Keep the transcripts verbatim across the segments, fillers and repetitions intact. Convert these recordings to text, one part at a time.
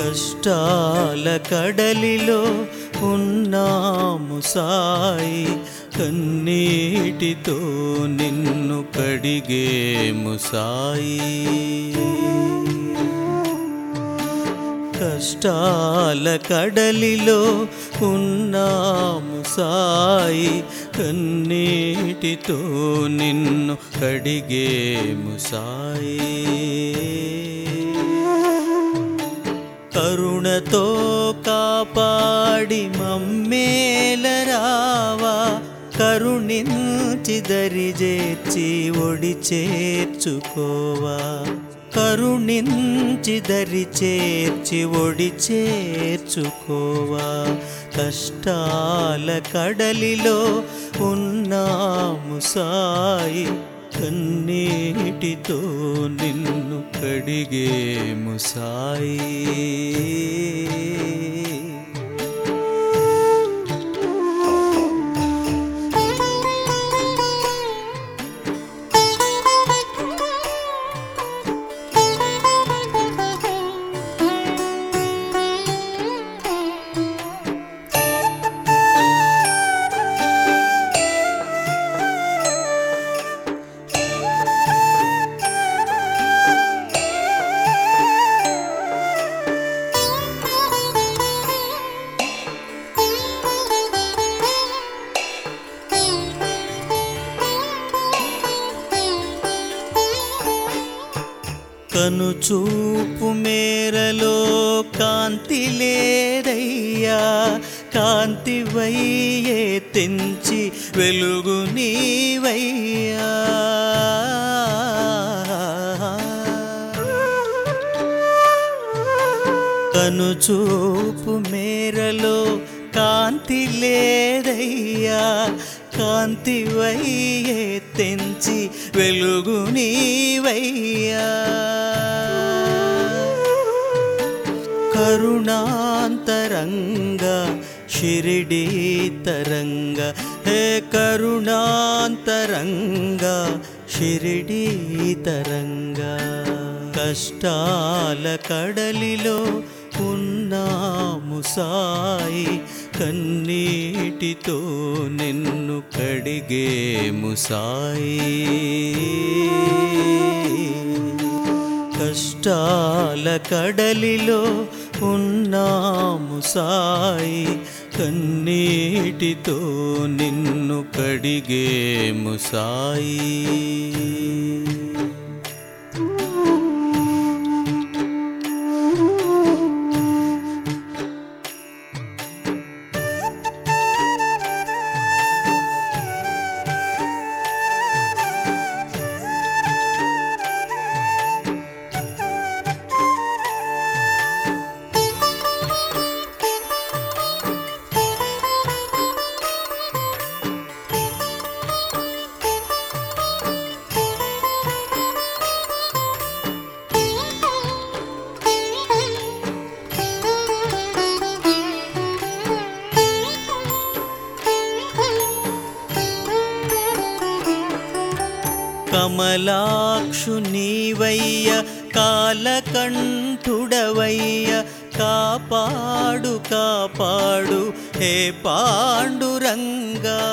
కష్టాల కడలిలో ఉన్నాము సాయి, కన్నీటితో నిన్ను కడిగేము సాయి. కష్టాల కడలిలో ఉన్నాము సాయి, కన్నీటితో నిన్ను కడిగేము సాయి. కరుణతో కాపాడి మమ్మేలరావా, కరుణించి దరి చేర్చి ఒడి చేర్చుకోవా, కరుణించి దరి చేర్చి ఒడి చేర్చుకోవా. కష్టాల కడలిలో ఉన్నాము సాయి, కన్నీటితో నిన్ను కడిగేము సాయి. కనుచూపు మేరలో కాంతి లేదయ్యా, కాంతివయ్యే తెంచి వెలుగు నీవయ్యా. కనుచూపు మేరలో కాంతి లేదయ్యా, కాంతివయ్యే తెంచి వెలుగు నీవయ్యా. కరుణాంతరంగా షిరిడీ తరంగ, హే కరుణాంతరంగా షిరిడీ తరంగ. కష్టాల కడలిలో ఉన్నాము సాయి, కన్నీటితో నిన్ను కడిగేము సాయి. కష్టాల కడలిలో ఉన్నాము సాయి, కన్నీటితో నిన్ను కడిగేము సాయి. కమలాక్షు నీవయ్య, కాలకంఠుడవయ్య, కాపాడు కాపాడు హే పాండురంగా.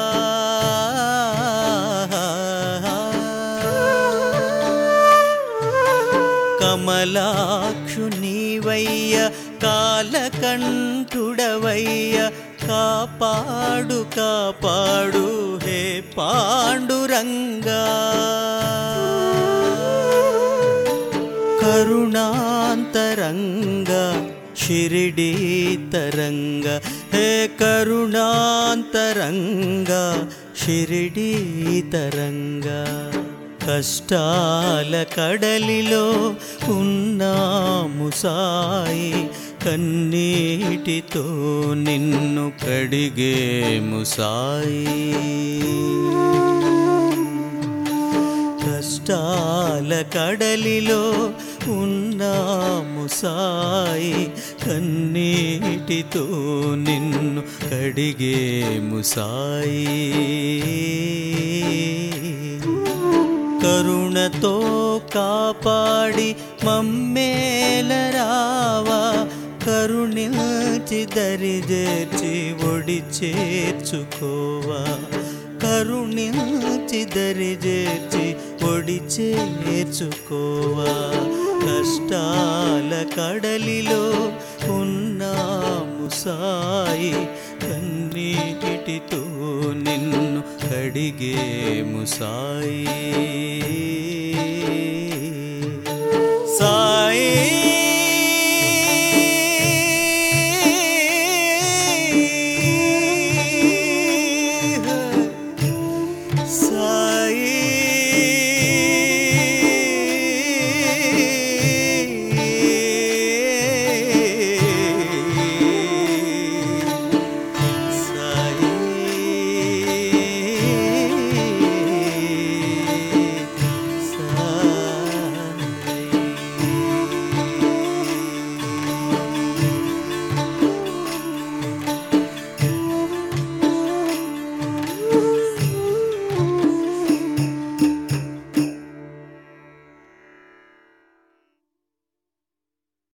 కమలాక్షు నీవయ్య, కాలకంఠుడవయ్య, కాపాడు కాపాడు హే పాండురంగా. కరుణాంతరంగా షిరిడీ తరంగ, హే కరుణాంతరంగా షిరిడీ తరంగ. కష్టాల కడలిలో ఉన్నాము సాయి, కన్నీటితో నిన్ను కడిగేము సాయి. కష్టాల కడలిలో ఉన్నాము సాయి, కన్నీటితో నిన్ను కడిగేము సాయి. కరుణతో కాపాడి మమ్మేలరావా, కరుణించి దరి చేర్చి ఒడి చేర్చుకోవా కరుణించి దరి చేర్చి ఒడి చేర్చుకోవా కష్టాల కడలిలో ఉన్నాము సాయి కన్నీటితో నిన్ను కడిగేము సాయి